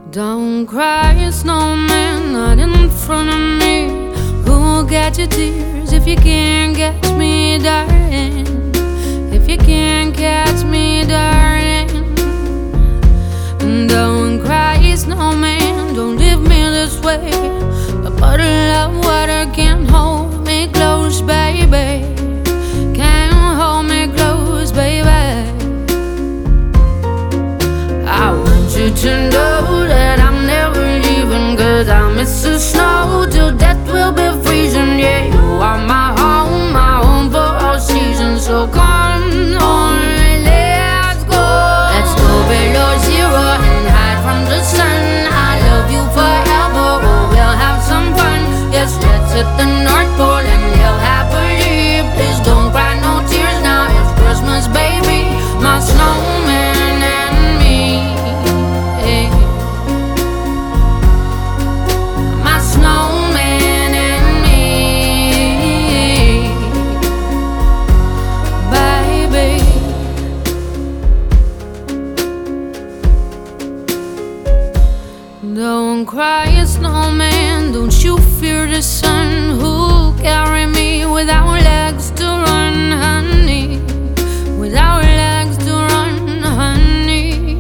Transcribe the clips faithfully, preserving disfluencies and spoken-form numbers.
Don't cry, snowman, not in front of me. Who'll get your tears if you can't catch me, darling? If you can't catch me, darling. Don't cry, snowman, don't leave me this way. A bottle of water can't hold me close, baby. Can't hold me close, baby. I want you to know that I'm never leaving, 'cause I miss the snow till death will be freezing. Yeah, you are my home, my home for all seasons. So come on, let's go. Let's go below zero and hide from the sun. I love you forever, oh, we'll have some fun. Yes, let's hit the North Pole and live happily. Please don't cry no tears now, it's Christmas, baby. My snowman and me. My snowman and me, baby. Don't cry, snowman, don't you fear the sun. Who'll carry me without legs to run, honey? Without legs to run, honey.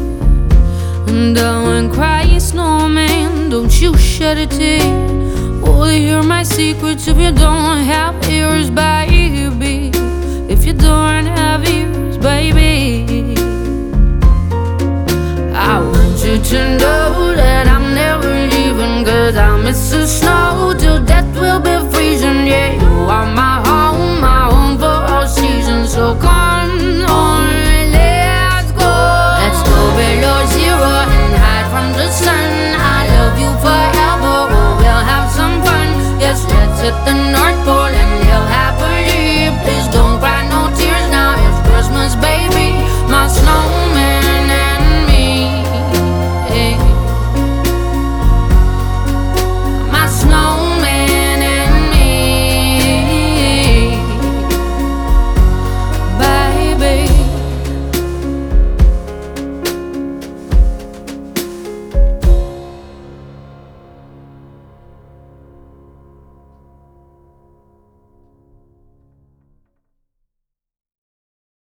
Don't cry, snowman, don't you shed a tear. Will you hear my secrets if you don't have ears, baby? If you don't have ears, baby. I want you to know that I'm never leaving, 'cause I miss the snow till death will be freezing. Yeah, you are my home, my home for all seasons. So come on, let's go. Let's go below zero and hide from the sun. I love you forever, oh, we'll have some fun. Yes, let's hit the